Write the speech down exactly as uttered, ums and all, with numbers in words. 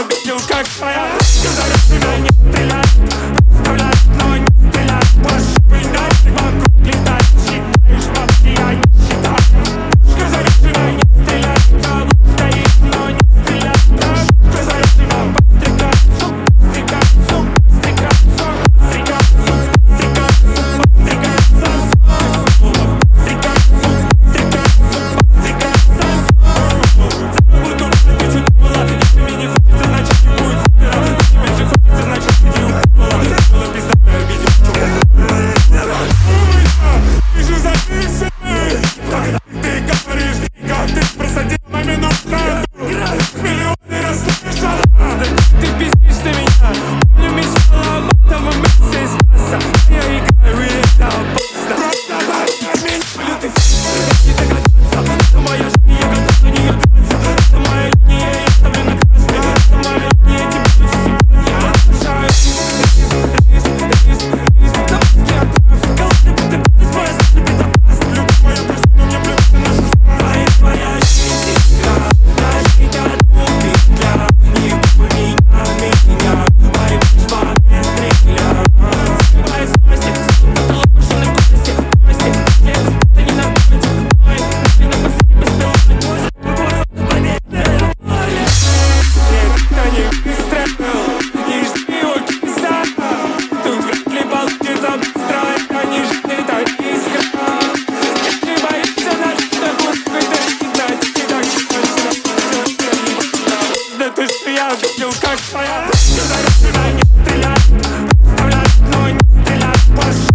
видел, как твоя ручка зовет тебя, не стреляй. Представляет, но не стреляй. Плашивый дальше вокруг летает. Считаешь бабки, я не считаю. Ручка зовет тебя, не стреляй. Завод стоит, но не стреляй. Ручка зовет тебя, подстрекай. Сук, подстрекай, сук, подстрекай. Сук, подстрекай, сук, подстрекай. Сук, подстрекай, засос. Сук, подстрекай, сук, подстрекай. Сук, подстрекай, засос. Забуду, что чуть было. Если мне не хочется, значит не будет хутора. Тебе же хочется, значит иди укула. Было пиздатое видео, чувак. Вижу записи. Когда ты говоришь, как ты просадил на минуту. Миллионы расслышала. Ты пиздишь на меня. Помню, мечтала об этом вместе из класса. Я играю, и это опасно. Просто возьми меня. Блин, ты не догадаться. Это моя жизнь, я готов на нее драться. Это моя линия, я ставлю на красный. Это моя линия, тебе не я отпускаю. Риск, риск, риск, риск. На мозге отправь. Головы, ты будешь моя жизнь безопасна. Любая причина, мне плевать на нашу жизнь. Моя твоя жизнь, защита от убийца. Не поменяй меня. Мои письма не стреляют. Мои скорости, это ложь на кости. Кости, я это не находится. Ой, ты на посаде беспилотный может. Победная воля. Никто не выстрелил. Не жди у киса. Тут вряд ли получится быстро. Это не жизнь, это искра. Если боишься на что глупый, ты не знать. И так да ты что я видел, как твоя ручка зовет тебя, не стреляй. Представляет, но не стреляй.